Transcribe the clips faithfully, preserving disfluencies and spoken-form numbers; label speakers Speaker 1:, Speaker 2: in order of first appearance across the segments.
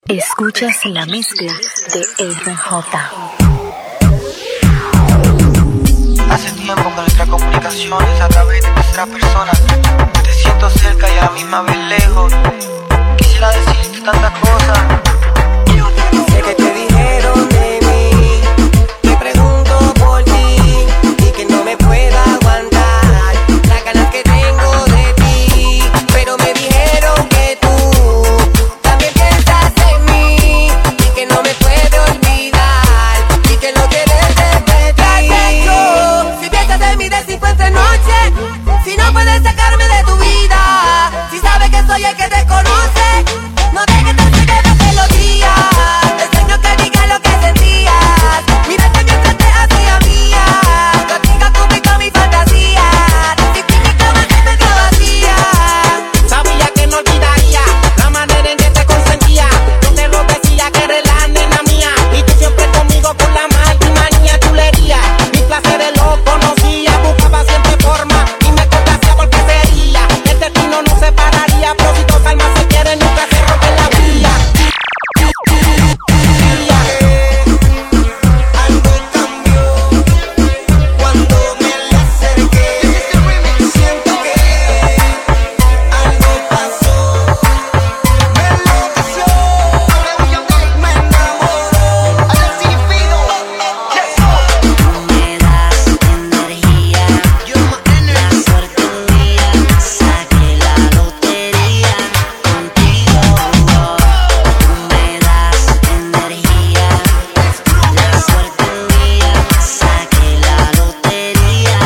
Speaker 1: Escuchas la mezcla de R J.
Speaker 2: Hace tiempo que nuestra comunicación es a través de tercera persona. Te siento cerca y a la misma vez lejos. Quisiera decirte tantas cosas.
Speaker 3: Sé que te dijeron de mí, me pregunto por ti y que no me puedo aguantar las ganas que tengo de ti, pero me dijeron que tú también piensas en mí y que no me puedo olvidar y que no quieres repetir. Si piensas en mí de cinco entre noche, si no puedes sacarme de tu vida, si sabes que soy el que te conoce, no dejes de seguirme los días. Extraño que digas lo que sentías. Mira que mientras te hacía mía, contigo cumplí con mi fantasía. Sin ti mi cama se me quedó vacía.
Speaker 4: Sabía que no olvidaría la manera en que te consentía. Yo te lo decía que eres la nena mía y tú siempre conmigo con la manía chulería. Mis placeres los conocía, buscaba siempre forma y me complacía porque sería. El destino nos separaría, pero si dos almas se quieren nunca se rompen la vía.
Speaker 3: Algo cambió cuando me le acerqué. Siento que algo pasó, me enloqueció, me enamoró.
Speaker 5: Me das energía, la suerte un día, saqué la lotería contigo. Me das energía, la suerte un día, saqué la lotería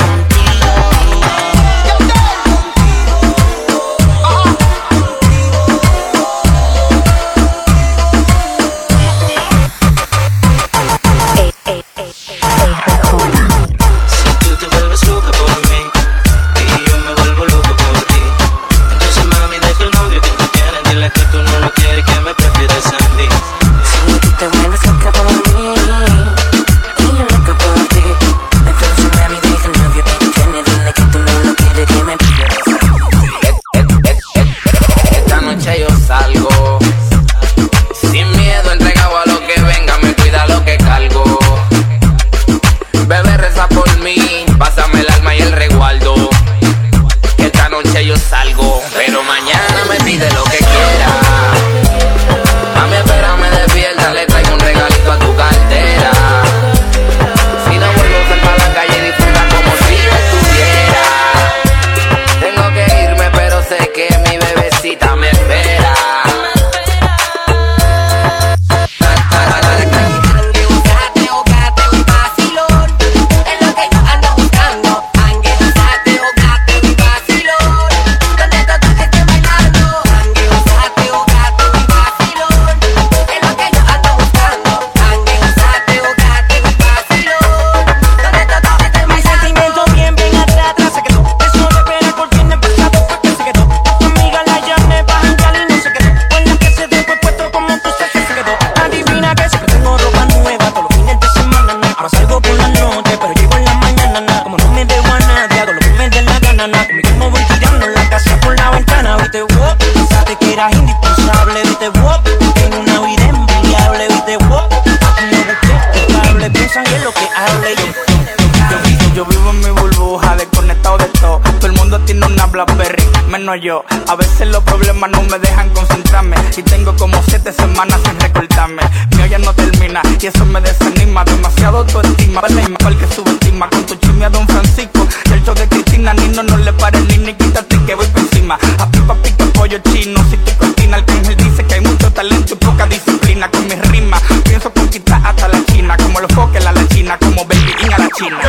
Speaker 2: Si tú te vuelves loca por mí y yo me vuelvo loco por ti, entonces mami deja el novio que tú tienes, dile que tú no lo quieres, que me prefieres a mí.
Speaker 5: Si tú te vuelves loca por mí y yo loca por ti, entonces mami deja el novio que tú tienes, dile que tú no lo quieres, que me prefieres a mí.
Speaker 4: Esta noche yo salgo sin miedo, entregado a lo que venga, me cuida lo que cargo. Bebé, reza por mí, pásame el alma y el resguardo. Esta noche yo salgo, pero mañana me pide lo que quiera. Mami, espérame despierta, le traigo un regalito a tu cartera. Si no vuelvo a salir para la calle, disfruta como si yo estuviera. Tengo que irme, pero sé que mi bebecita me espera.
Speaker 3: Angueusate, hogate, un vacilón, es lo que yo ando buscando. Angueusate, hogate, un vacilón, donde todos estén bailando. Angueusate, hogate, un vacilón, es lo que yo ando buscando. Angueusate, hogate, un vacilón, donde todos estén bailando.
Speaker 6: Mis sentimientos bien, bien atrás, atrás se quedó. Eso de pena por fin el pasado fue que se quedó. Tu amiga la llamé pa' janguear y no se quedó. Con la que se después puesto como tú sabes que se quedó. Adivina que siempre tengo ropa nueva todos los fines de semana, na. Ahora salgo por la noche, pero llego en la mañana, na. Como no me debo a nadie, hago lo que me dé la gana, na. Conmigo me voy tirando la casa por la ventana, viste, wow. Pensaste que eras indispensable, viste, wow. Tengo una vida envidiable, viste, wow. Aquí no busqué culpable, piensan en lo que hable yo.
Speaker 7: Yo vivo, yo vivo en mi burbuja, desconectado de todo. Todo el mundo tiene una Blackberry, menos yo. A veces los problemas no me dejan concentrarme y tengo como siete semanas sin recortarme. Mi olla no termina y eso me desanima. Demasiado autoestima, vale igual que subestima. Con tu chisme Don Francisco, del show de Cristina, Nino no le pares ni ni quítate que voy por encima. A pipa pica pollo chino, si te cortina. Arcángel dice que hay mucho talento y poca disciplina. Con mis rimas pienso conquistar hasta la China, como los foques a la China, como Baby In a la China.